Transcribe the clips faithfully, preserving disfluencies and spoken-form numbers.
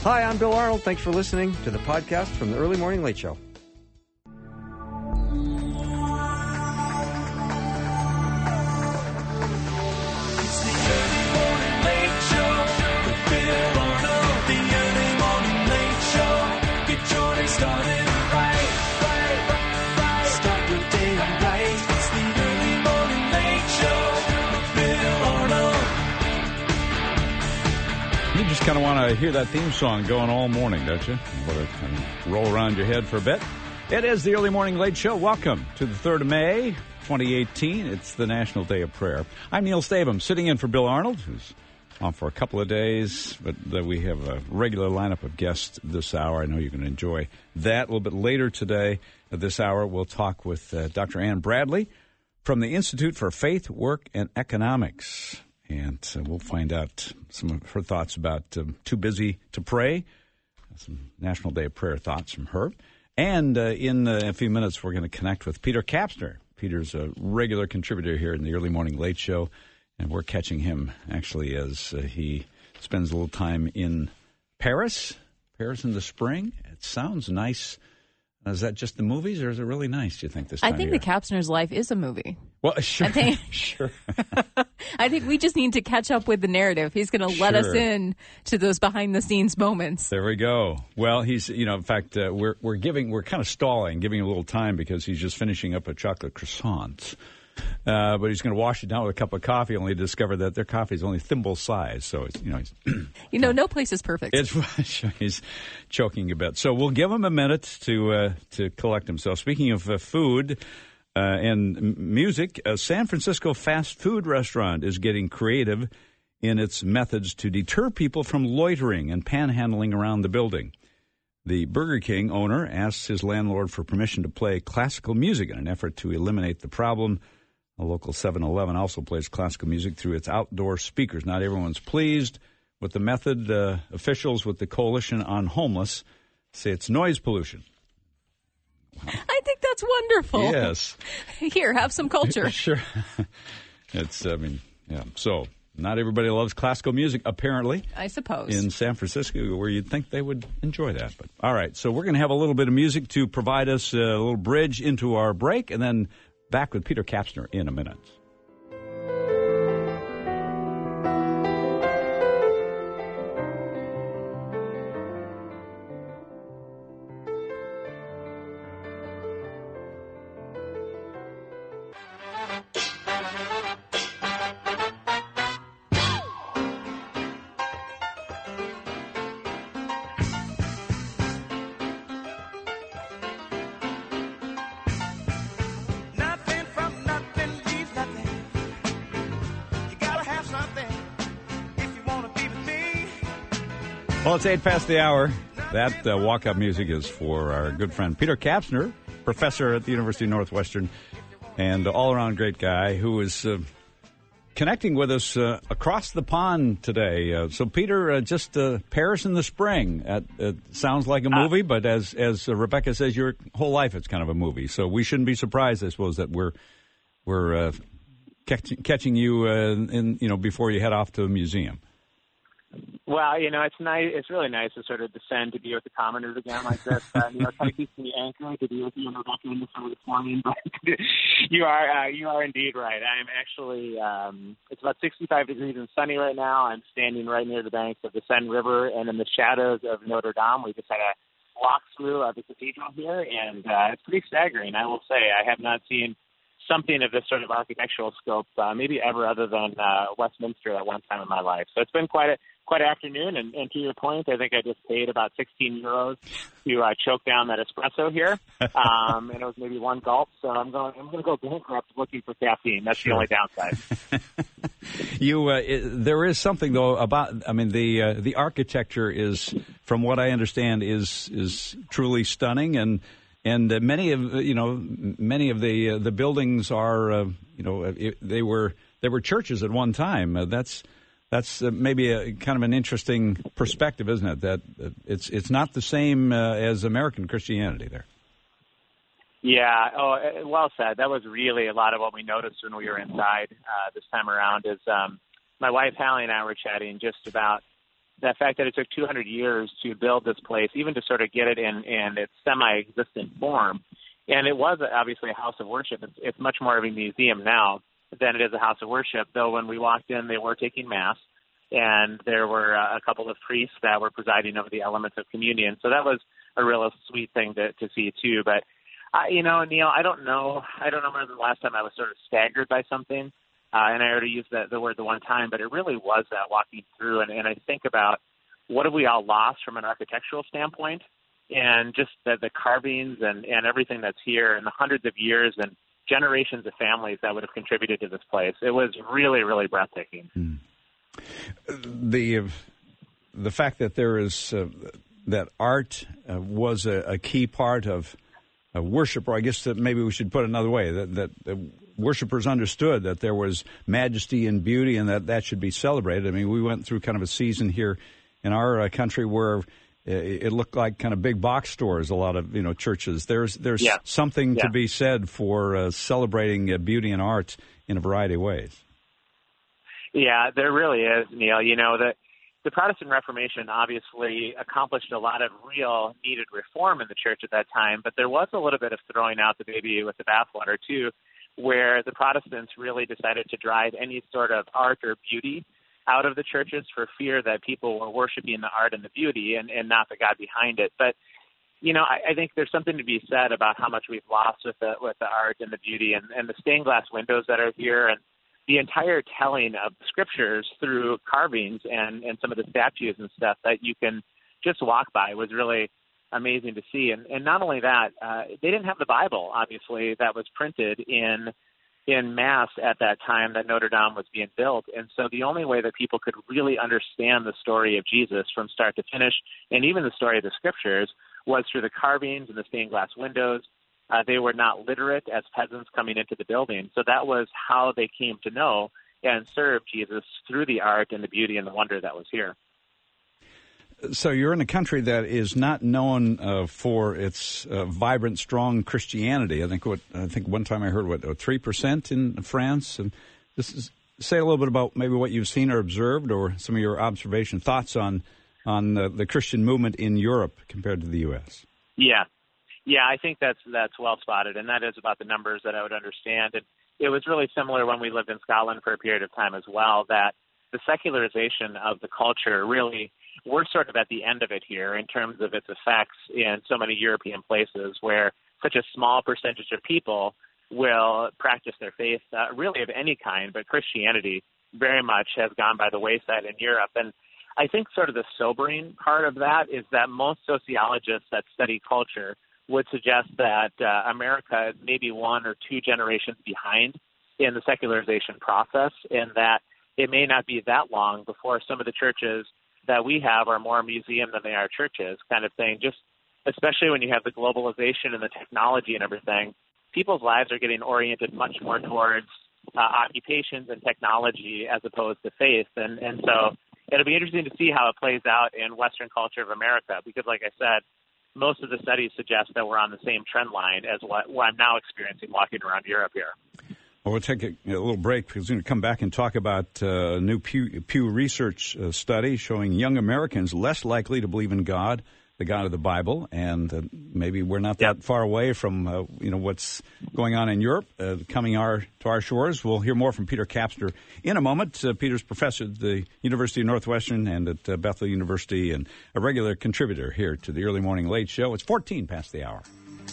Hi, I'm Bill Arnold. Thanks for listening to the podcast from the Early Morning Late Show. Kind of want to hear that theme song going all morning, don't you? Want to kind of roll around your head for a bit. It is the Early Morning Late Show. Welcome to the third of May, twenty eighteen. It's the National Day of Prayer. I'm Neil Stavum, sitting in for Bill Arnold, who's on for a couple of days, but uh, we have a regular lineup of guests this hour. I know you're going to enjoy that. A little bit later today, at this hour, we'll talk with uh, Doctor Ann Bradley from the Institute for Faith, Work, and Economics. And uh, we'll find out some of her thoughts about um, Too Busy to Pray, some National Day of Prayer thoughts from her. And uh, in uh, a few minutes, we're going to connect with Peter Kapsner. Peter's a regular contributor here in the Early Morning Late Show, and we're catching him, actually, as uh, he spends a little time in Paris, Paris in the spring. It sounds nice. Is that just the movies, or is it really nice, do you think, this time I think of year? the Kapsner's life is a movie. Well, sure. I think, sure. I think we just need to catch up with the narrative. He's going to let Sure. us in to those behind-the-scenes moments. There we go. Well, he's, you know, in fact, uh, we're we're giving, we're kind of stalling, giving him a little time because he's just finishing up a chocolate croissant. Uh, but he's going to wash it down with a cup of coffee, only to discover that their coffee is only thimble size. So, it's, you know, he's... You know, no place is perfect. It's, he's choking a bit. So we'll give him a minute to uh, to collect himself. Speaking of uh, food uh, and m- music, a San Francisco fast food restaurant is getting creative in its methods to deter people from loitering and panhandling around the building. The Burger King owner asks his landlord for permission to play classical music in an effort to eliminate the problem. A local seven eleven also plays classical music through its outdoor speakers. Not everyone's pleased with the method. Uh, officials with the Coalition on Homeless say it's noise pollution. Wow. I think that's wonderful. Yes. Here, have some culture. Sure. It's, I mean, yeah. So, not everybody loves classical music, apparently. I suppose. In San Francisco, where you'd think they would enjoy that. But all right, so we're going to have a little bit of music to provide us a little bridge into our break, and then back with Peter Kapsner in a minute. Well, it's eight past the hour. That uh, walk-up music is for our good friend Peter Kapsner, professor at the University of Northwestern, and all-around great guy who is uh, connecting with us uh, across the pond today. Uh, so, Peter, uh, just uh, Paris in the spring. Uh, it sounds like a movie, but as as uh, Rebecca says, your whole life it's kind of a movie. So we shouldn't be surprised, I suppose, that we're we're uh, catch, catching you uh, in you know before you head off to a museum. Well, you know, it's nice. It's really nice to sort of descend to be with the commoners again like this. Uh, you know, it kind of keeps me anchored to be with you and Rebecca in the summer this morning. But you are uh, you are indeed right. I'm actually um, it's about sixty-five degrees and sunny right now. I'm standing right near the banks of the Seine River and in the shadows of Notre Dame. We just had a walk through of the cathedral here, and uh, it's pretty staggering. I will say I have not seen something of this sort of architectural scope, uh, maybe ever other than uh, Westminster at one time in my life. So it's been quite a quite an afternoon, and, and to your point, I think I just paid about sixteen euros to uh, choke down that espresso here, um, and it was maybe one gulp. So I'm going I'm going to go bankrupt looking for caffeine. That's sure. The only downside. you, uh, it, there is something though about. I mean, the uh, the architecture is, from what I understand, is is truly stunning, and. And uh, many of you know many of the uh, the buildings are uh, you know it, they were they were churches at one time. Uh, that's that's uh, maybe a kind of an interesting perspective, isn't it? That uh, it's it's not the same uh, as American Christianity there. Yeah. Oh, well said. That was really a lot of what we noticed when we were inside uh, this time around. Is um, my wife Hallie and I were chatting just about the fact that it took two hundred years to build this place, even to sort of get it in, in its semi-existent form. And it was obviously a house of worship. It's, it's much more of a museum now than it is a house of worship, though when we walked in, they were taking Mass, and there were uh, a couple of priests that were presiding over the elements of communion. So that was a real sweet thing to, to see, too. But, uh, you know, Neil, I don't know. I don't remember the last time I was sort of staggered by something. Uh, and I already used the, the word the one time, but it really was that walking through. And, and I think about what have we all lost from an architectural standpoint, and just the, the carvings and, and everything that's here, and the hundreds of years and generations of families that would have contributed to this place. It was really, really breathtaking. Mm. The uh, the fact that there is uh, that art uh, was a, a key part of uh, worship, or I guess that maybe we should put it another way, that that. Uh, Worshippers understood that there was majesty and beauty, and that that should be celebrated. I mean, we went through kind of a season here in our uh, country where it looked like kind of big box stores. A lot of you know churches. There's there's yeah. something yeah. to be said for uh, celebrating uh, beauty and art in a variety of ways. Yeah, there really is, Neil. You know the the Protestant Reformation obviously accomplished a lot of real needed reform in the church at that time, but there was a little bit of throwing out the baby with the bathwater too, where the Protestants really decided to drive any sort of art or beauty out of the churches for fear that people were worshiping the art and the beauty and, and not the God behind it. But, you know, I, I think there's something to be said about how much we've lost with the with the art and the beauty and, and the stained glass windows that are here, and the entire telling of scriptures through carvings and, and some of the statues and stuff that you can just walk by was really amazing to see. And, and not only that, uh, they didn't have the Bible, obviously, that was printed in in Mass at that time that Notre Dame was being built. And so the only way that people could really understand the story of Jesus from start to finish, and even the story of the scriptures, was through the carvings and the stained glass windows. Uh, they were not literate as peasants coming into the building. So that was how they came to know and serve Jesus, through the art and the beauty and the wonder that was here. So you're in a country that is not known uh, for its uh, vibrant, strong Christianity. I think what I think one time I heard what three percent in France. And this is, say a little bit about maybe what you've seen or observed, or some of your observation thoughts on on the, the Christian movement in Europe compared to the U S. Yeah, yeah, I think that's that's well spotted, and that is about the numbers that I would understand. And it was really similar when we lived in Scotland for a period of time as well. That the secularization of the culture really. We're sort of at the end of it here in terms of its effects in so many European places where such a small percentage of people will practice their faith, uh, really of any kind, but Christianity very much has gone by the wayside in Europe. And I think sort of the sobering part of that is that most sociologists that study culture would suggest that uh, America is maybe one or two generations behind in the secularization process, and that it may not be that long before some of the churches that we have are more museum than they are churches, kind of thing. Just especially when you have the globalization and the technology and everything, people's lives are getting oriented much more towards uh, occupations and technology as opposed to faith. And, and so it'll be interesting to see how it plays out in Western culture of America, because like I said, most of the studies suggest that we're on the same trend line as what, what I'm now experiencing walking around Europe here. Well, we'll take a, a little break because we're going to come back and talk about uh, a new Pew, Pew Research uh, study showing young Americans less likely to believe in God, the God of the Bible, and uh, maybe we're not that yep. far away from uh, you know what's going on in Europe, uh, coming our to our shores. We'll hear more from Peter Kapsner in a moment. Uh, Peter's professor at the University of Northwestern and at uh, Bethel University, and a regular contributor here to the Early Morning Late Show. It's fourteen past the hour.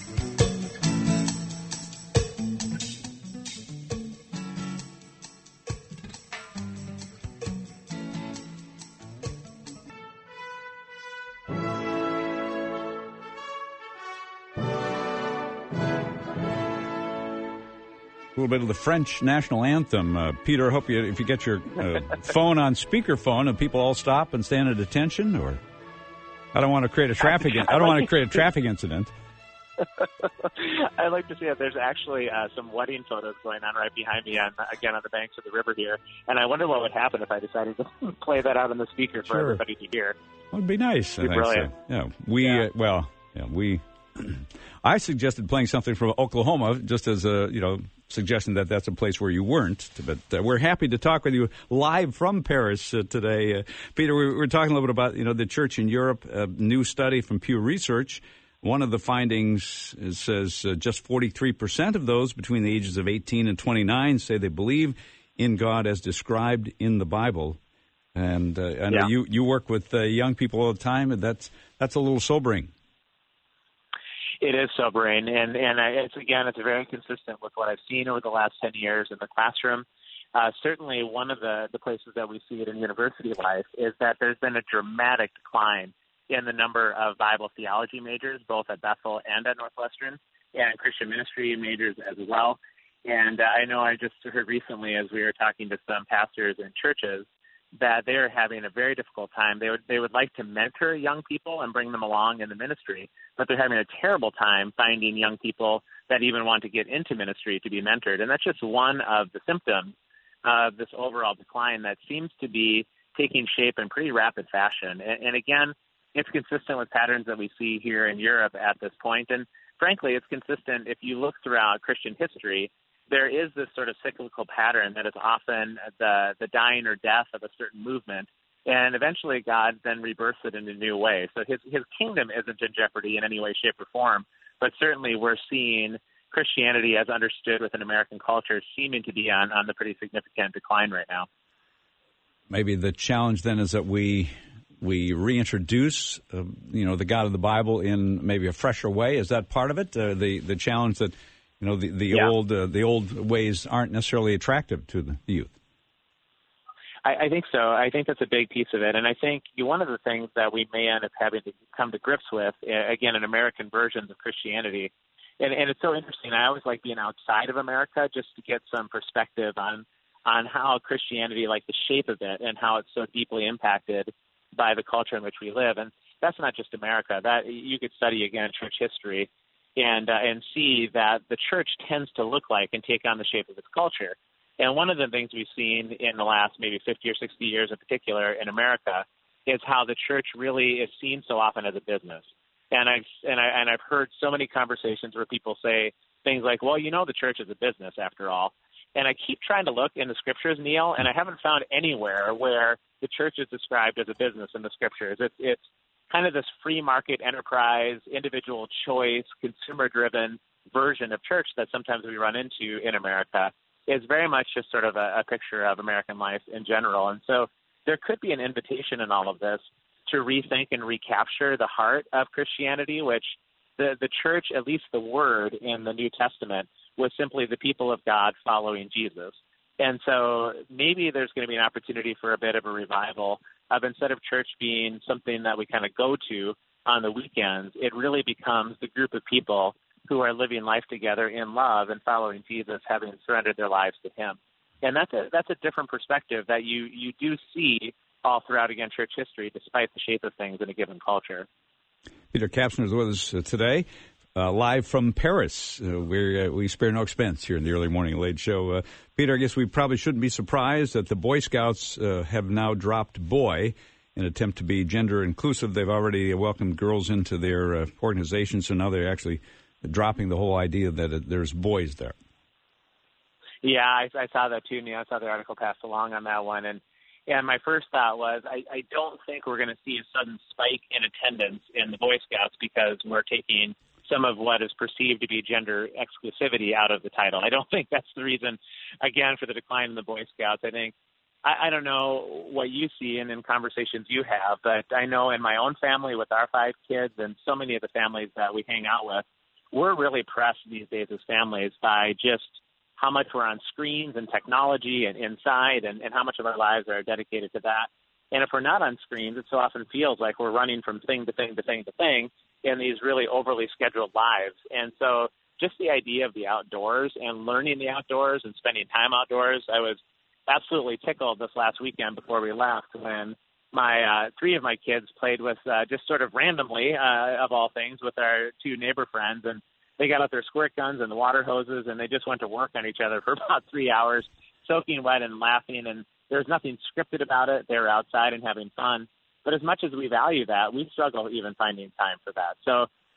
A little bit of the French national anthem. Uh, Peter, I hope you, if you get your uh, phone on speakerphone and people all stop and stand at attention, or I don't want to create a traffic. I don't want to create a traffic incident. I'd like to see that there's actually uh, some wedding photos going on right behind me, on again on the banks of the river here, and I wonder what would happen if I decided to play that out on the speaker for sure. everybody to hear. It would be nice. It'd be brilliant. Yeah, we yeah. Uh, well, yeah, we I suggested playing something from Oklahoma, just as a, you know, suggestion that that's a place where you weren't. But uh, we're happy to talk with you live from Paris uh, today. Uh, Peter, we were talking a little bit about, you know, the church in Europe, a new study from Pew Research. One of the findings is, says uh, just forty-three percent of those between the ages of eighteen and twenty-nine say they believe in God as described in the Bible. And uh, I know yeah. you, you work with uh, young people all the time, and that's that's a little sobering. It is sobering, and and I, it's again, it's very consistent with what I've seen over the last ten years in the classroom. Uh, certainly, one of the, the places that we see it in university life is that there's been a dramatic decline in the number of Bible theology majors, both at Bethel and at Northwestern, and Christian ministry majors as well. And uh, I know I just heard recently, as we were talking to some pastors in churches, that they're having a very difficult time. They would they would like to mentor young people and bring them along in the ministry, but they're having a terrible time finding young people that even want to get into ministry to be mentored. And that's just one of the symptoms of this overall decline that seems to be taking shape in pretty rapid fashion. And, and again, it's consistent with patterns that we see here in Europe at this point. And frankly, it's consistent if you look throughout Christian history. There is this sort of cyclical pattern that is often the, the dying or death of a certain movement, and eventually God then rebirths it in a new way. So his, his kingdom isn't in jeopardy in any way, shape, or form, but certainly we're seeing Christianity as understood within American culture seeming to be on, on the pretty significant decline right now. Maybe the challenge then is that we we reintroduce, uh, you know, the God of the Bible in maybe a fresher way. Is that part of it? Uh, the the challenge that You know, the, the yeah. old uh, the old ways aren't necessarily attractive to the youth. I, I think so. I think that's a big piece of it. And I think one of the things that we may end up having to come to grips with, again, in American versions of Christianity, and, and it's so interesting. I always like being outside of America just to get some perspective on, on how Christianity, like the shape of it, and how it's so deeply impacted by the culture in which we live. And that's not just America. That you could study, again, church history and uh, and see that the church tends to look like and take on the shape of its culture. And one of the things we've seen in the last maybe fifty or sixty years in particular in America is how the church really is seen so often as a business. And I've, and, I, and I've heard so many conversations where people say things like, well, you know, the church is a business after all. And I keep trying to look in the scriptures, Neil, and I haven't found anywhere where the church is described as a business in the scriptures. It's, it's kind of this free market enterprise, individual choice, consumer-driven version of church that sometimes we run into in America is very much just sort of a, a picture of American life in general. And so there could be an invitation in all of this to rethink and recapture the heart of Christianity, which the, the church, at least the word in the New Testament, was simply the people of God following Jesus. And so maybe there's going to be an opportunity for a bit of a revival of, instead of church being something that we kind of go to on the weekends, it really becomes the group of people who are living life together in love and following Jesus, having surrendered their lives to him. And that's a, that's a different perspective that you, you do see all throughout, again, church history, despite the shape of things in a given culture. Peter Kapsner is with us uh, today, uh, live from Paris. Uh, we uh, we spare no expense here in the Early Morning Late Show. Uh, Peter, I guess we probably shouldn't be surprised that the Boy Scouts uh, have now dropped boy in an attempt to be gender inclusive. They've already welcomed girls into their uh, organization, so now they're actually dropping the whole idea that uh, there's boys there. Yeah, I, I saw that too, Neil. I saw the article passed along on that one, and And my first thought was, I, I don't think we're going to see a sudden spike in attendance in the Boy Scouts because we're taking some of what is perceived to be gender exclusivity out of the title. I don't think that's the reason, again, for the decline in the Boy Scouts. I think, I, I don't know what you see and in conversations you have, but I know in my own family with our five kids and so many of the families that we hang out with, we're really pressed these days as families by just how much we're on screens and technology and inside and, and how much of our lives are dedicated to that. And if we're not on screens, it so often feels like we're running from thing to thing to thing to thing in these really overly scheduled lives. And so just the idea of the outdoors and learning the outdoors and spending time outdoors, I was absolutely tickled this last weekend before we left when my uh, three of my kids played with uh, just sort of randomly, uh, of all things, with our two neighbor friends. And they got out their squirt guns and the water hoses, and they just went to work on each other for about three hours, soaking wet and laughing. And there's nothing scripted about it. They were outside and having fun. But as much as we value that, we struggle even finding time for that. So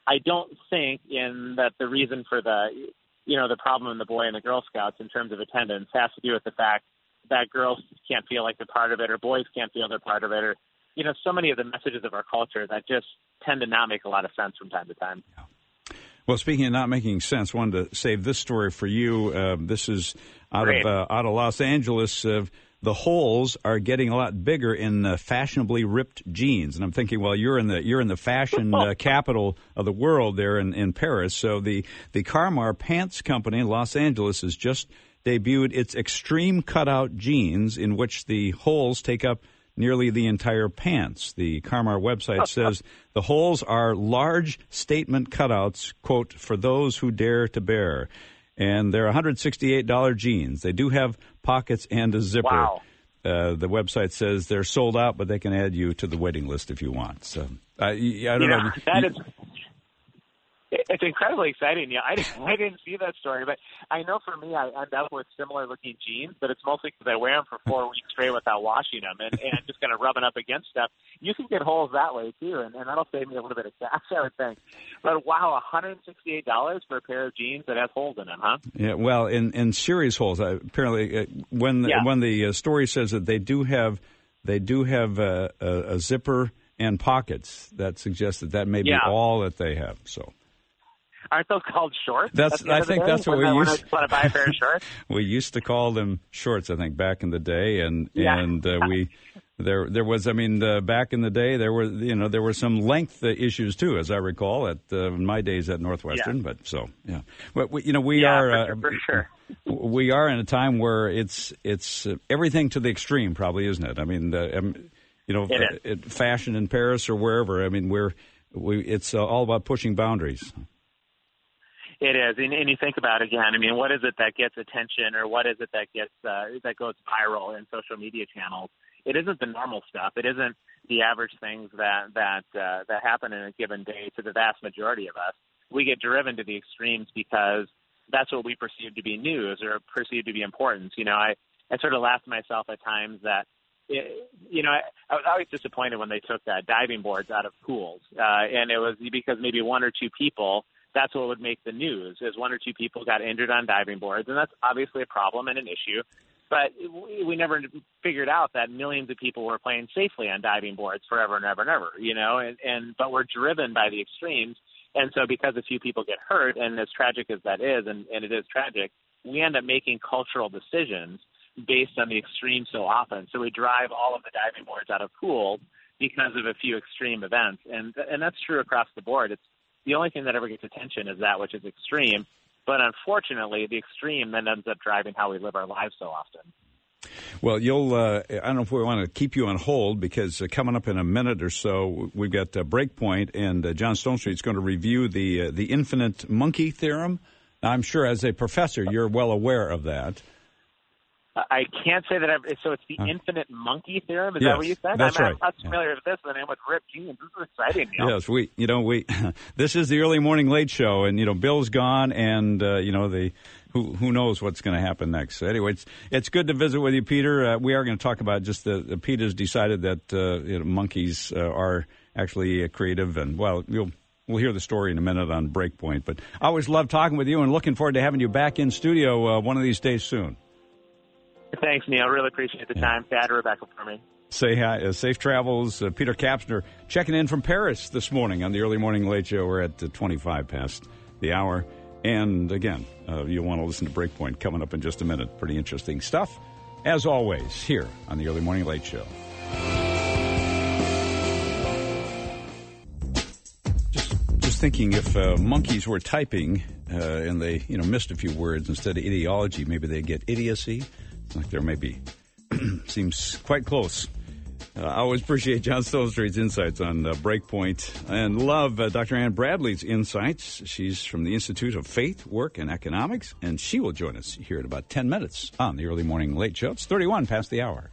I don't think in that the reason for the, you know, the problem in the Boy and the Girl Scouts in terms of attendance has to do with the fact that girls can't feel like they're part of it or boys can't feel they're part of it or, you know, so many of the messages of our culture that just tend to not make a lot of sense from time to time. Yeah. Well, speaking of not making sense, I wanted to save this story for you. Uh, this is out Great. of uh, out of Los Angeles. Uh, the holes are getting a lot bigger in uh, fashionably ripped jeans, and I'm thinking, well, you're in the you're in the fashion uh, capital of the world there in, in Paris. So the the Carmar Pants Company in Los Angeles has just debuted its extreme cutout jeans, in which the holes take up nearly the entire pants. The Carmar website says the holes are large statement cutouts, quote, for those who dare to bear. And they're one hundred sixty-eight dollars jeans. They do have pockets and a zipper. Wow. Uh, the website says they're sold out, but they can add you to the waiting list if you want. So uh, I don't you know. know that you, is, it's incredibly exciting. Yeah, I didn't, I didn't see that story, but I know for me, I end up with similar-looking jeans, but it's mostly because I wear them for four weeks straight without washing them, and, and just kind of rubbing up against stuff. You can get holes that way, too, and, and that'll save me a little bit of cash, I would think. But, wow, one hundred sixty-eight dollars for a pair of jeans that has holes in them, huh? Yeah, well, in, in serious holes. Uh, apparently, uh, when the, yeah. when the uh, story says that they do have they do have uh, a, a zipper and pockets, that suggests that that may be yeah. all that they have. So. Aren't those called shorts? That's. I think that's what we I used. Want to buy a pair of shorts? We used to call them shorts. I think back in the day, and yeah. and uh, we there there was. I mean, uh, back in the day, there were you know there were some length uh, issues too, as I recall, at uh, my days at Northwestern. Yeah. But so yeah, but we, you know we yeah, are for, uh, for sure. We are in a time where it's it's uh, everything to the extreme, probably, isn't it? I mean, uh, um, you know, it uh, it, fashion in Paris or wherever. I mean, we're we it's uh, all about pushing boundaries. It is, and, and you think about it again. I mean, what is it that gets attention, or what is it that gets uh, that goes viral in social media channels? It isn't the normal stuff. It isn't the average things that that uh, that happen in a given day to the vast majority of us. We get driven to the extremes because that's what we perceive to be news or perceive to be important. You know, I, I sort of laugh to myself at times that, it, you know, I, I was always disappointed when they took uh, diving boards out of pools, uh, and it was because maybe one or two people. That's what would make the news, is one or two people got injured on diving boards, and that's obviously a problem and an issue. But we never figured out that millions of people were playing safely on diving boards forever and ever and ever, you know, and, and but we're driven by the extremes. And so because a few people get hurt, and as tragic as that is, and, and it is tragic, we end up making cultural decisions based on the extremes so often. So we drive all of the diving boards out of pools because of a few extreme events. And and that's true across the board. It's the only thing that ever gets attention is that which is extreme. But unfortunately, the extreme then ends up driving how we live our lives so often. Well, you'll, uh, I don't know if we want to keep you on hold, because uh, coming up in a minute or so, we've got uh, Breakpoint, and uh, John Stonestreet is going to review the, uh, the infinite monkey theorem. Now, I'm sure as a professor, you're well aware of that. I can't say that I've, so it's the uh, infinite monkey theorem. Is yes, that what you said? That's I'm right. not familiar yeah. with this, but I'm with ripped jeans. This is exciting. Neil. Yes, we, you know, we, this is the early morning late show, and, you know, Bill's gone, and, uh, you know, the, who, who knows what's going to happen next. So anyway, it's, it's good to visit with you, Peter. Uh, we are going to talk about just the, the Peter's decided that, uh, you know, monkeys uh, are actually uh, creative, and, well, you'll, we'll hear the story in a minute on Breakpoint. But I always love talking with you, and looking forward to having you back in studio uh, one of these days soon. Thanks, Neil. Really appreciate the yeah. time. Dad, Rebecca, for me. Say hi. Uh, safe travels. Uh, Peter Kapsner checking in from Paris this morning on the Early Morning Late Show. We're at uh, twenty-five past the hour. And again, uh, you'll want to listen to Breakpoint coming up in just a minute. Pretty interesting stuff, as always, here on the Early Morning Late Show. Just, just thinking, if uh, monkeys were typing uh, and they, you know, missed a few words instead of ideology, maybe they'd get idiocy. Like there may be. Seems quite close. Uh, I always appreciate John Stonestreet's insights on uh, Breakpoint, and love uh, Doctor Ann Bradley's insights. She's from the Institute of Faith, Work, and Economics, and she will join us here in about ten minutes on the Early Morning Late Show. It's thirty-one past the hour.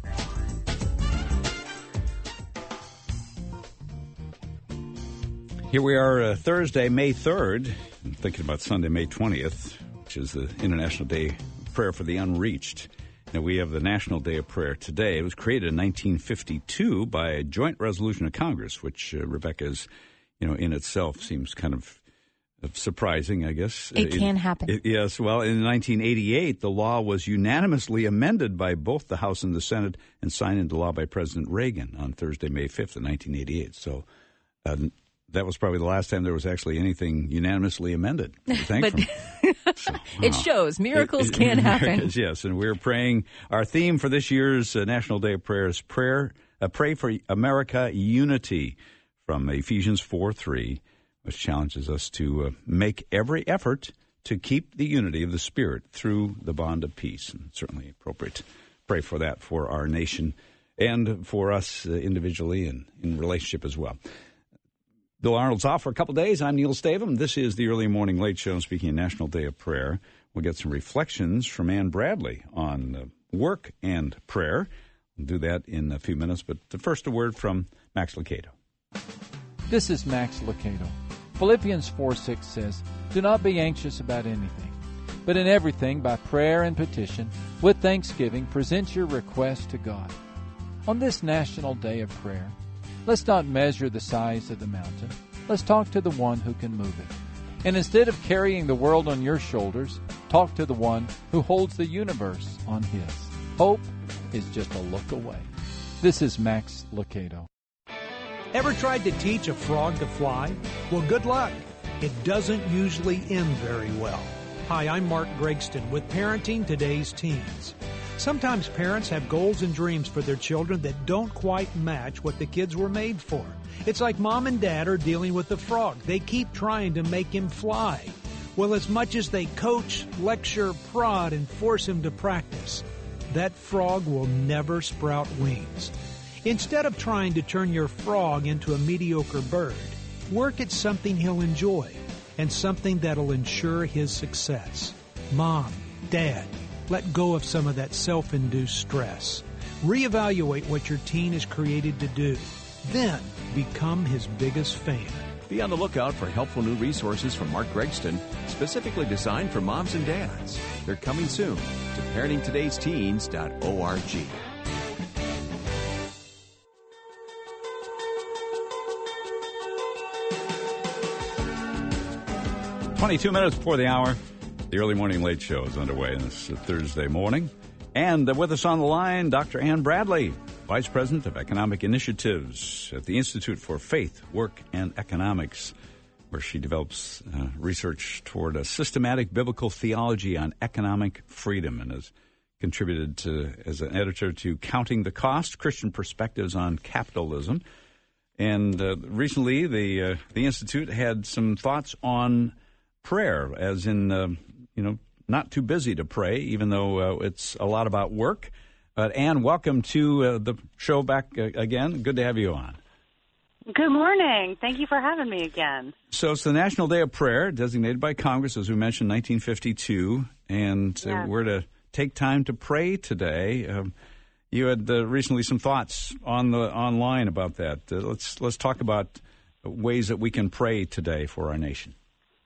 Here we are, uh, Thursday, May third. I'm thinking about Sunday, May twentieth, which is the International Day of Prayer for the Unreached. Now, we have the National Day of Prayer today. It was created in nineteen fifty-two by a joint resolution of Congress, which uh, Rebecca is you know, in itself seems kind of surprising, I guess. It can happen. It, yes. Well, in nineteen eighty-eight, the law was unanimously amended by both the House and the Senate and signed into law by President Reagan on Thursday, May fifth of nineteen eighty-eight. So uh, that was probably the last time there was actually anything unanimously amended. Thank but so, wow. It shows miracles it, it, can happen. Miracles, yes, and we're praying. Our theme for this year's uh, National Day of Prayer is prayer. Uh, pray for America unity from Ephesians four three. Which challenges us to uh, make every effort to keep the unity of the Spirit through the bond of peace. And certainly appropriate to pray for that for our nation and for us uh, individually and in relationship as well. Bill Arnold's off for a couple days. I'm Neil Stavum. This is the Early Morning Late Show. Speaking of National Day of Prayer, we'll get some reflections from Ann Bradley on uh, work and prayer. We'll do that in a few minutes. But first, a word from Max Lucado. This is Max Lucado. Philippians four six says, "Do not be anxious about anything, but in everything, by prayer and petition, with thanksgiving, present your request to God." On this National Day of Prayer, let's not measure the size of the mountain. Let's talk to the one who can move it. And instead of carrying the world on your shoulders, talk to the one who holds the universe on his. Hope is just a look away. This is Max Lucado. Ever tried to teach a frog to fly? Well, good luck. It doesn't usually end very well. Hi, I'm Mark Gregston with Parenting Today's Teens. Sometimes parents have goals and dreams for their children that don't quite match what the kids were made for. It's like mom and dad are dealing with the frog. They keep trying to make him fly. Well, as much as they coach, lecture, prod, and force him to practice, that frog will never sprout wings. Instead of trying to turn your frog into a mediocre bird, work at something he'll enjoy and something that'll ensure his success. Mom, Dad, let go of some of that self-induced stress. Reevaluate what your teen is created to do. Then become his biggest fan. Be on the lookout for helpful new resources from Mark Gregston, specifically designed for moms and dads. They're coming soon to parenting todays teens dot org. twenty-two minutes before the hour, the Early Morning Late Show is underway this Thursday morning. And with us on the line, Doctor Ann Bradley, Vice President of Economic Initiatives at the Institute for Faith, Work, and Economics, where she develops uh, research toward a systematic biblical theology on economic freedom and has contributed to, as an editor to Counting the Cost, Christian Perspectives on Capitalism. And uh, recently, the uh, the Institute had some thoughts on prayer, as in, uh, you know, not too busy to pray, even though uh, it's a lot about work. But Ann, welcome to uh, the show back uh, again. Good to have you on. Good morning. Thank you for having me again. So it's the National Day of Prayer, designated by Congress, as we mentioned, nineteen fifty-two, and uh, yes. we're to take time to pray today. Um, you had uh, recently some thoughts on the online about that. Uh, let's let's talk about ways that we can pray today for our nation.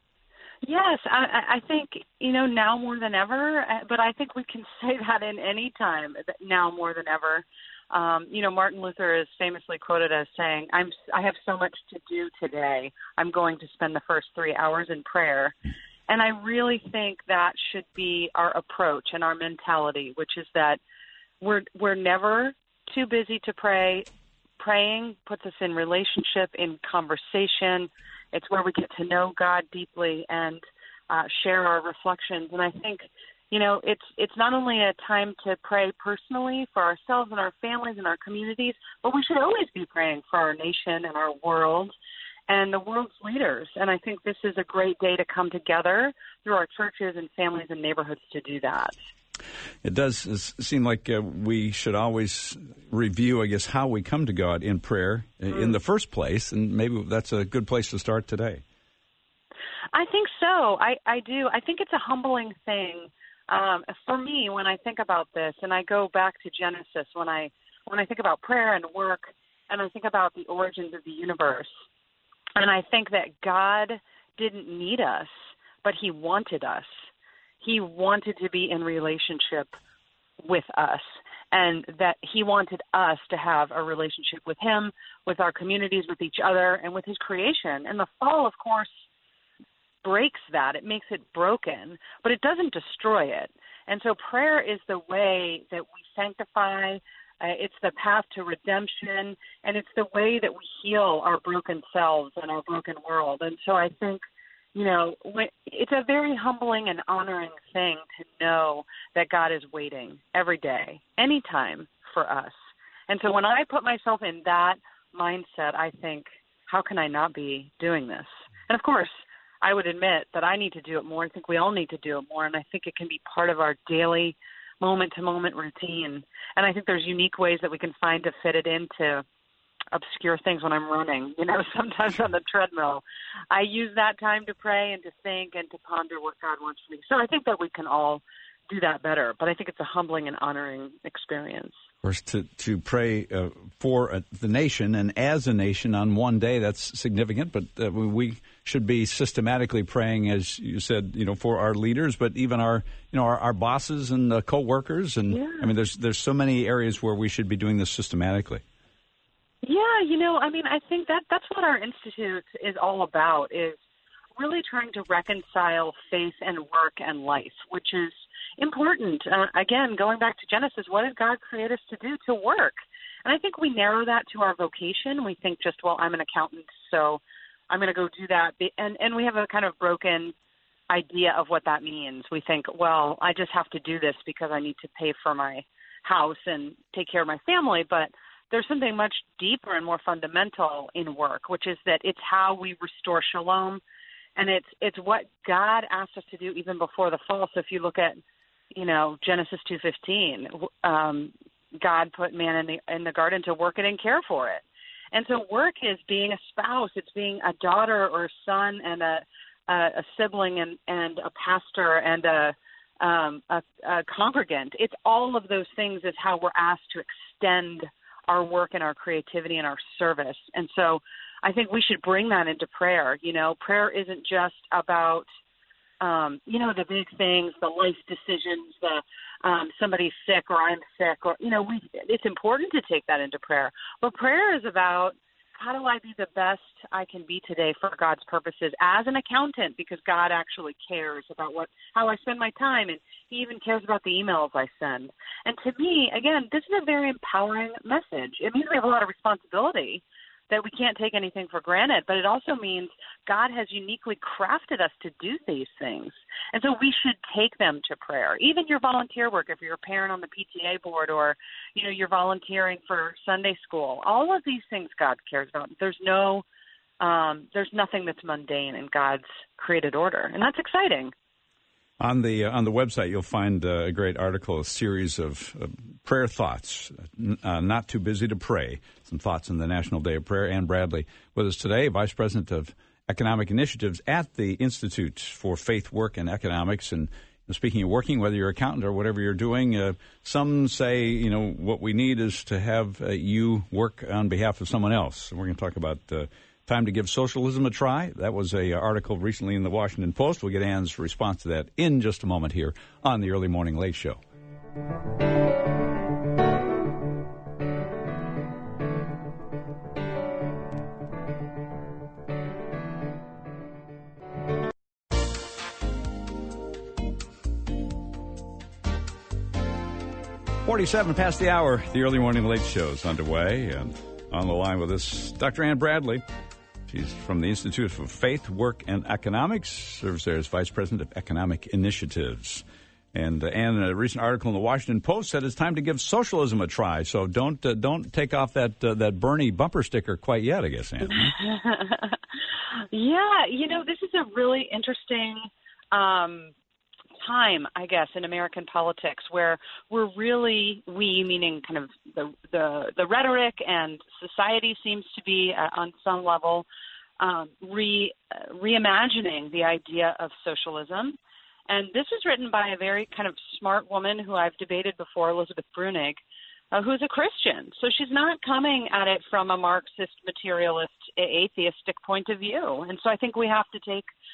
Yes, I, I think, you know, now more than ever, but I think we can say that in any time, now more than ever. Um, you know, Martin Luther is famously quoted as saying, I'm, I have so much to do today, I'm going to spend the first three hours in prayer. And I really think that should be our approach and our mentality, which is that we're we're never too busy to pray. Praying puts us in relationship, in conversation. It's where we get to know God deeply and uh, share our reflections. And I think, you know, it's it's not only a time to pray personally for ourselves and our families and our communities, but we should always be praying for our nation and our world and the world's leaders. And I think this is a great day to come together through our churches and families and neighborhoods to do that. It does seem like uh, we should always review, I guess, how we come to God in prayer mm. in the first place, and maybe that's a good place to start today. I think so. I, I do. I think it's a humbling thing um, for me when I think about this, and I go back to Genesis when I when I think about prayer and work, and I think about the origins of the universe, and I think that God didn't need us, but He wanted us. He wanted to be in relationship with us. and that he wanted us to have a relationship with him, with our communities, with each other, and with his creation. And the fall, of course, breaks that. It makes it broken, but it doesn't destroy it. And so prayer is the way that we sanctify. Uh, it's the path to redemption, and it's the way that we heal our broken selves and our broken world. And so I think, you know, when, it's a very humbling and honoring thing to know that God is waiting every day, anytime for us. And so when I put myself in that mindset, I think, how can I not be doing this? And of course, I would admit that I need to do it more. I think we all need to do it more, and I think it can be part of our daily moment-to-moment routine. And I think there's unique ways that we can find to fit it into obscure things when I'm running. You know, sometimes on the treadmill, I use that time to pray and to think and to ponder what God wants for me. So I think that we can all do that better, but I think it's a humbling and honoring experience. Of course, to, to pray uh, for uh, the nation and as a nation on one day, that's significant, but uh, we should be systematically praying, as you said, you know, for our leaders, but even our, you know, our, our bosses and uh, co-workers. And yeah. I mean, there's there's so many areas where we should be doing this systematically. Yeah, you know, I mean, I think that that's what our institute is all about, is really trying to reconcile faith and work and life, which is important. Uh, again, going back to Genesis, what did God create us to do? To work. And I think we narrow that to our vocation. We think just, well, I'm an accountant, so I'm going to go do that. And, and we have a kind of broken idea of what that means. We think, well, I just have to do this because I need to pay for my house and take care of my family. But there's something much deeper and more fundamental in work, which is that it's how we restore shalom. And it's it's what God asked us to do even before the fall. So if you look at, you know, Genesis two fifteen, um, God put man in the in the garden to work it and care for it. And so work is being a spouse. It's being a daughter or a son and a a, a sibling and, and a pastor and a, um, a, a congregant. It's all of those things is how we're asked to extend our work and our creativity and our service. And so I think we should bring that into prayer. You know, prayer isn't just about, um, you know, the big things, the life decisions, the um, somebody's sick or I'm sick, or, you know, we, it's important to take that into prayer. But prayer is about, how do I be the best I can be today for God's purposes as an accountant, because God actually cares about what how I spend my time, and he even cares about the emails I send. And to me, again, this is a very empowering message. It means we have a lot of responsibility, that we can't take anything for granted, but it also means God has uniquely crafted us to do these things. And so we should take them to prayer. Even your volunteer work, if you're a parent on the P T A board, or, you know, you're volunteering for Sunday school, all of these things God cares about. There's no, um, there's nothing that's mundane in God's created order, and that's exciting. On the uh, on the website, you'll find uh, a great article, a series of uh, prayer thoughts, uh, not too busy to pray, some thoughts on the National Day of Prayer. Ann Bradley with us today, Vice President of Economic Initiatives at the Institute for Faith, Work, and Economics. And speaking of working, whether you're an accountant or whatever you're doing, uh, some say, you know, what we need is to have uh, you work on behalf of someone else. And we're going to talk about uh, time to give socialism a try. That was a uh, article recently in the Washington Post. We'll get Ann's response to that in just a moment here on the Early Morning Late Show. forty-seven past the hour, the Early Morning Late Show is underway, and on the line with us, Doctor Ann Bradley. She's from the Institute for Faith, Work, and Economics, serves there as Vice President of Economic Initiatives. And uh, Ann, a recent article in the Washington Post said it's time to give socialism a try. So don't uh, don't take off that uh, that Bernie bumper sticker quite yet, I guess, Ann. Yeah, you know, this is a really interesting um, time, I guess, in American politics, where we're really, we meaning kind of the the, the rhetoric, and society seems to be uh, on some level um, re uh, reimagining the idea of socialism. And this was written by a very kind of smart woman who I've debated before, Elizabeth Brunig, uh, who's a Christian. So she's not coming at it from a Marxist, materialist, atheistic point of view. And so I think we have to take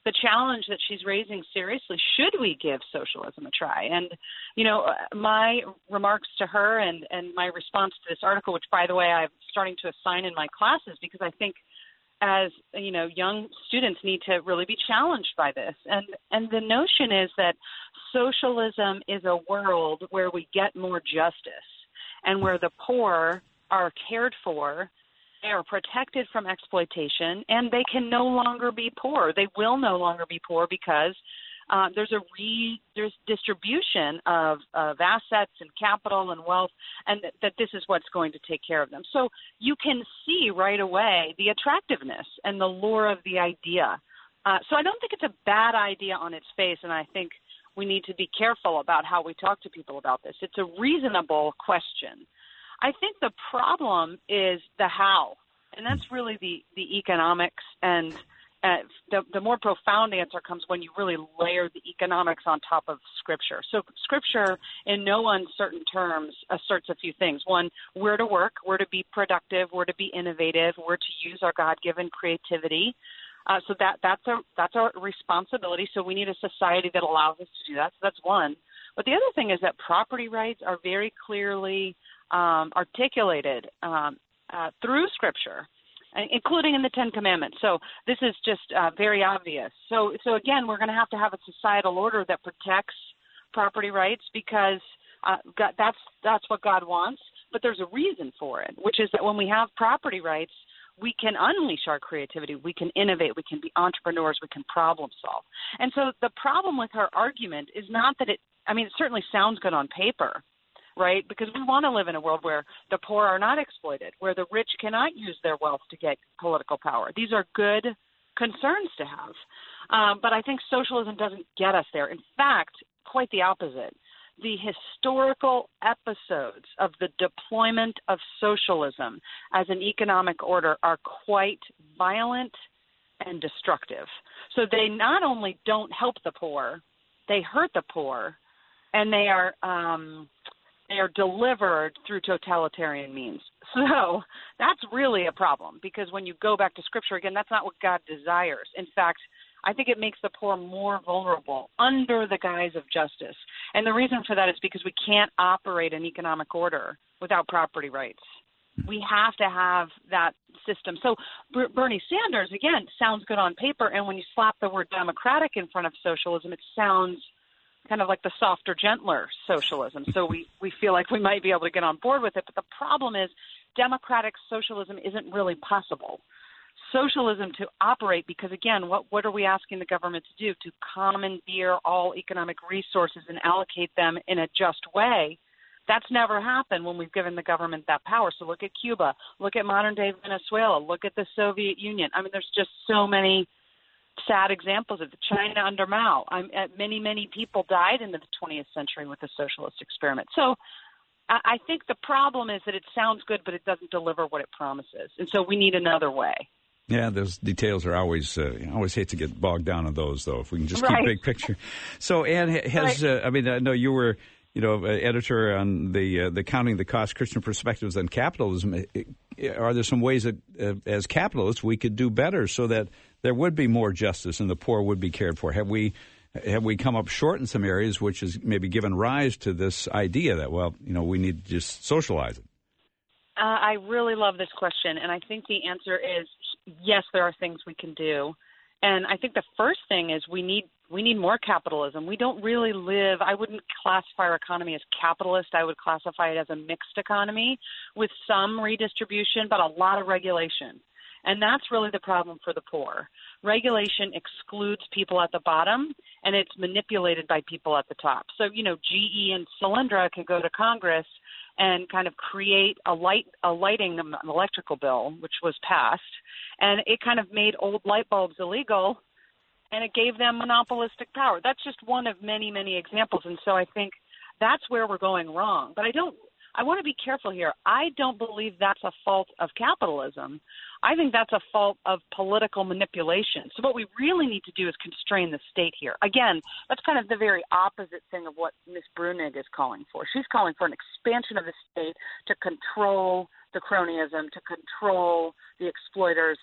the challenge that she's raising seriously. Should we give socialism a try? And, you know, my remarks to her and, and my response to this article, which, by the way, I'm starting to assign in my classes because I think as, you know, young students need to really be challenged by this. And, and the notion is that socialism is a world where we get more justice and where the poor are cared for, they are protected from exploitation, and they can no longer be poor. They will no longer be poor because uh, there's a redistribution of, of assets and capital and wealth, and th- that this is what's going to take care of them. So you can see right away the attractiveness and the lure of the idea. Uh, so I don't think it's a bad idea on its face, and I think we need to be careful about how we talk to people about this. It's a reasonable question. I think the problem is the how, and that's really the, the economics, and uh, the, the more profound answer comes when you really layer the economics on top of Scripture. So Scripture, in no uncertain terms, asserts a few things. One, we're to work, we're to be productive, we're to be innovative, we're to use our God-given creativity. Uh, so that that's a that's our responsibility. So we need a society that allows us to do that. So that's one. But the other thing is that property rights are very clearly um, articulated um, uh, through Scripture, including in the Ten Commandments. So this is just uh, very obvious. So so again, we're going to have to have a societal order that protects property rights because uh, God, that's that's what God wants. But there's a reason for it, which is that when we have property rights, we can unleash our creativity, we can innovate, we can be entrepreneurs, we can problem solve. And so the problem with her argument is not that it, I mean, it certainly sounds good on paper, right? Because we want to live in a world where the poor are not exploited, where the rich cannot use their wealth to get political power. These are good concerns to have. Um, but I think socialism doesn't get us there. In fact, quite the opposite. The historical episodes of the deployment of socialism as an economic order are quite violent and destructive. So they not only don't help the poor, they hurt the poor, and they are um, they are delivered through totalitarian means. So that's really a problem because when you go back to Scripture, again, that's not what God desires. In fact, I think it makes the poor more vulnerable under the guise of justice. And the reason for that is because we can't operate an economic order without property rights. We have to have that system. So Bernie Sanders, again, sounds good on paper, and when you slap the word democratic in front of socialism, it sounds kind of like the softer, gentler socialism. So we, we feel like we might be able to get on board with it. But the problem is democratic socialism isn't really possible. Socialism to operate, because again, what, what are we asking the government to do? To commandeer all economic resources and allocate them in a just way. That's never happened when we've given the government that power. So look at Cuba, look at modern day Venezuela, look at the Soviet Union. I mean, there's just so many sad examples of China under Mao. I'm, many, many people died in the twentieth century with the socialist experiment. So I, I think the problem is that it sounds good, but it doesn't deliver what it promises. And so we need another way. Yeah, those details are always, uh, I always hate to get bogged down on those, though, if we can just right. keep big picture. So, Ann, has, right. uh, I mean, I know you were, you know, editor on the uh, the Counting the Cost, Christian Perspectives on Capitalism. Are there some ways that, uh, as capitalists, we could do better so that there would be more justice and the poor would be cared for? Have we have we come up short in some areas, which has maybe given rise to this idea that, well, you know, we need to just socialize it? Uh, I really love this question, and I think the answer is yes, there are things we can do. And I think the first thing is we need we need more capitalism. We don't really live – I wouldn't classify our economy as capitalist. I would classify it as a mixed economy with some redistribution but a lot of regulation. And that's really the problem for the poor. Regulation excludes people at the bottom, and it's manipulated by people at the top. So, you know, G E and Solyndra can go to Congress and kind of create a light, a lighting, an electrical bill, which was passed, and it kind of made old light bulbs illegal, and it gave them monopolistic power. That's just one of many, many examples, and so I think that's where we're going wrong. But I don't, I want to be careful here. I don't believe that's a fault of capitalism. I think that's a fault of political manipulation. So what we really need to do is constrain the state here. Again, that's kind of the very opposite thing of what Miz Brunig is calling for. She's calling for an expansion of the state to control the cronyism, to control the exploiters.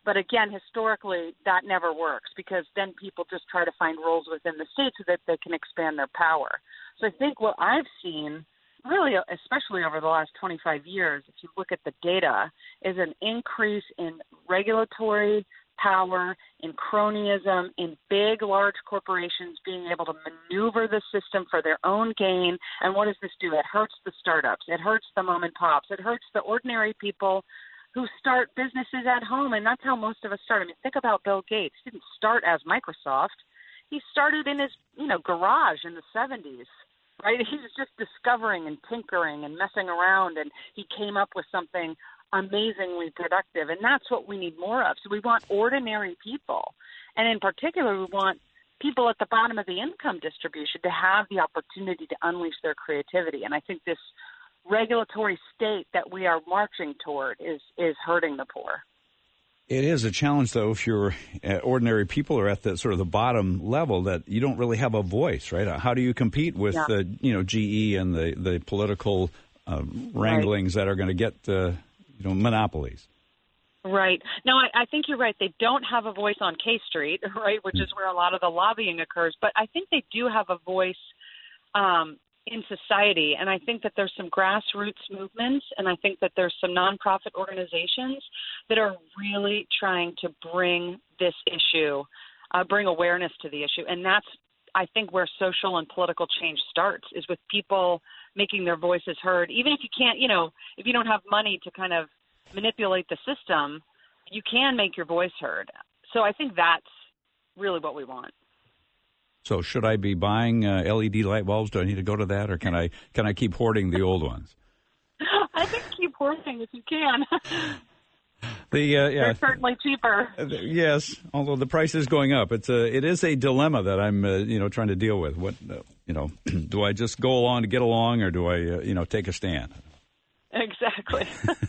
But again, historically, that never works because then people just try to find roles within the state so that they can expand their power. So I think what I've seen, really, especially over the last twenty-five years, if you look at the data, is an increase in regulatory power, in cronyism, in big, large corporations being able to maneuver the system for their own gain. And what does this do? It hurts the startups. It hurts the mom and pops. It hurts the ordinary people who start businesses at home. And that's how most of us start. I mean, think about Bill Gates. He didn't start as Microsoft. He started in his, you know, garage in the seventies, right? He was just discovering and tinkering and messing around, and he came up with something amazingly productive. And that's what we need more of. So we want ordinary people. And in particular, we want people at the bottom of the income distribution to have the opportunity to unleash their creativity. And I think this regulatory state that we are marching toward is is hurting the poor. It is a challenge, though, if you're uh, ordinary people or at the sort of the bottom level, that you don't really have a voice, right? How do you compete with, yeah. uh, you know, G E and the the political uh, wranglings right. that are going to get, uh, you know, monopolies? Right. No, I, I think you're right. They don't have a voice on K Street, right, which mm. is where a lot of the lobbying occurs. But I think they do have a voice um, in society, and I think that there's some grassroots movements, and I think that there's some nonprofit organizations that are really trying to bring this issue, uh, bring awareness to the issue, and that's, I think, where social and political change starts, is with people making their voices heard. Even if you can't, you know, if you don't have money to kind of manipulate the system, you can make your voice heard. So I think that's really what we want. So should I be buying uh, L E D light bulbs? Do I need to go to that, or can I can I keep hoarding the old ones? I think keep hoarding if you can. The uh, yeah, they're certainly cheaper. Uh, yes, although the price is going up. It's a it is a dilemma that I'm uh, you know trying to deal with. What uh, you know, do I just go along to get along, or do I uh, you know take a stand? Exactly.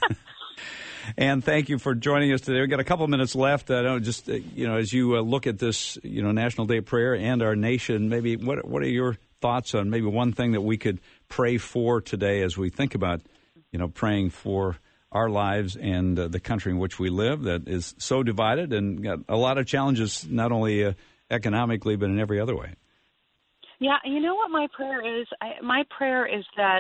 And thank you for joining us today. We've got a couple minutes left. I don't just, uh, you know, as you uh, look at this, you know, National Day of Prayer and our nation, maybe what what are your thoughts on maybe one thing that we could pray for today as we think about, you know, praying for our lives and uh, the country in which we live that is so divided and got a lot of challenges, not only uh, economically, but in every other way. Yeah, you know what my prayer is? I, my prayer is that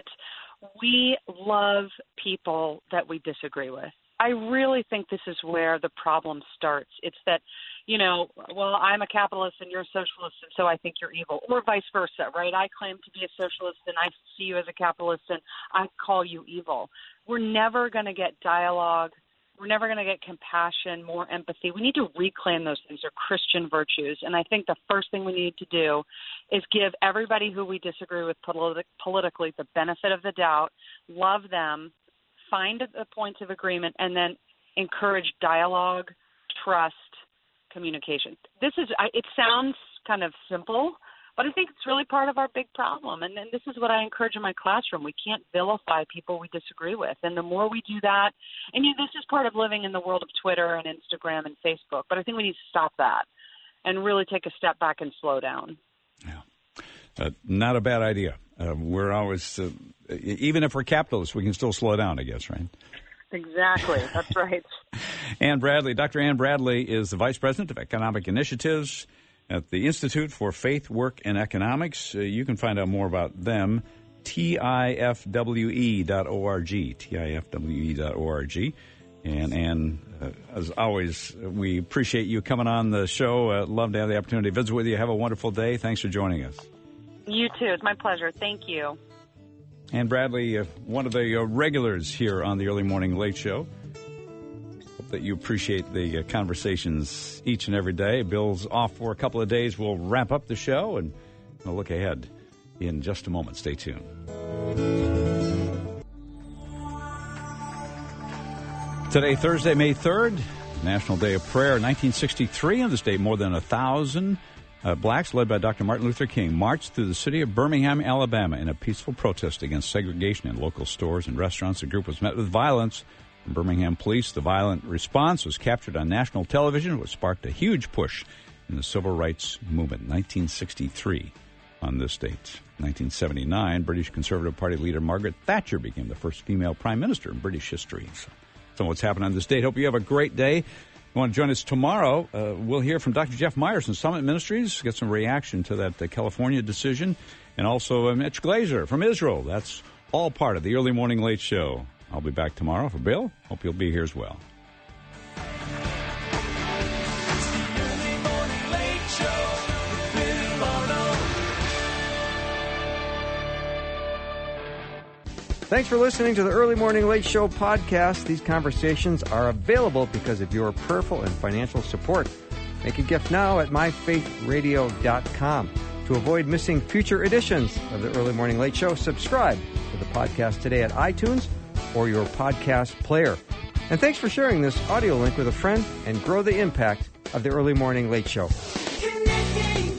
we love people that we disagree with. I really think this is where the problem starts. It's that, you know, well, I'm a capitalist and you're a socialist, and so I think you're evil, or vice versa, right? I claim to be a socialist and I see you as a capitalist and I call you evil. We're never going to get dialogue. We're never going to get compassion, more empathy. We need to reclaim those things. They're Christian virtues. And I think the first thing we need to do is give everybody who we disagree with politi- politically the benefit of the doubt, love them, find the points of agreement, and then encourage dialogue, trust, communication. This is, it sounds kind of simple, but I think it's really part of our big problem. And then this is what I encourage in my classroom. We can't vilify people we disagree with. And the more we do that, and you know, this is part of living in the world of Twitter and Instagram and Facebook, but I think we need to stop that and really take a step back and slow down. Yeah. Uh, not a bad idea. Uh, we're always, uh, even if we're capitalists, we can still slow down, I guess, right? Exactly. That's right. Ann Bradley. Doctor Ann Bradley is the Vice President of Economic Initiatives at the Institute for Faith, Work, and Economics. Uh, you can find out more about them, T I F W E dot org, T I F W E dot org. And, Ann, uh, as always, we appreciate you coming on the show. Uh, love to have the opportunity to visit with you. Have a wonderful day. Thanks for joining us. You too. It's my pleasure. Thank you. Ann Bradley, uh, one of the uh, regulars here on the Early Morning Late Show. Hope that you appreciate the uh, conversations each and every day. Bill's off for a couple of days. We'll wrap up the show and we'll look ahead in just a moment. Stay tuned. Today, Thursday, May third, National Day of Prayer. nineteen sixty-three, on this day, more than a thousand Uh, blacks, led by Doctor Martin Luther King, marched through the city of Birmingham, Alabama, in a peaceful protest against segregation in local stores and restaurants. The group was met with violence from Birmingham police. The violent response was captured on national television, which sparked a huge push in the civil rights movement. nineteen sixty-three on this date. nineteen seventy-nine, British Conservative Party leader Margaret Thatcher became the first female prime minister in British history. So, so what's happened on this date? Hope you have a great day. you want to join us tomorrow, uh, we'll hear from Doctor Jeff Myers from Summit Ministries, get some reaction to that uh, California decision, and also uh, Mitch Glazer from Israel. That's all part of the Early Morning Late Show. I'll be back tomorrow. For Bill, hope you'll be here as well. Thanks for listening to the Early Morning Late Show podcast. These conversations are available because of your prayerful and financial support. Make a gift now at my faith radio dot com. To avoid missing future editions of the Early Morning Late Show, subscribe to the podcast today at iTunes or your podcast player. And thanks for sharing this audio link with a friend and grow the impact of the Early Morning Late Show. Connecting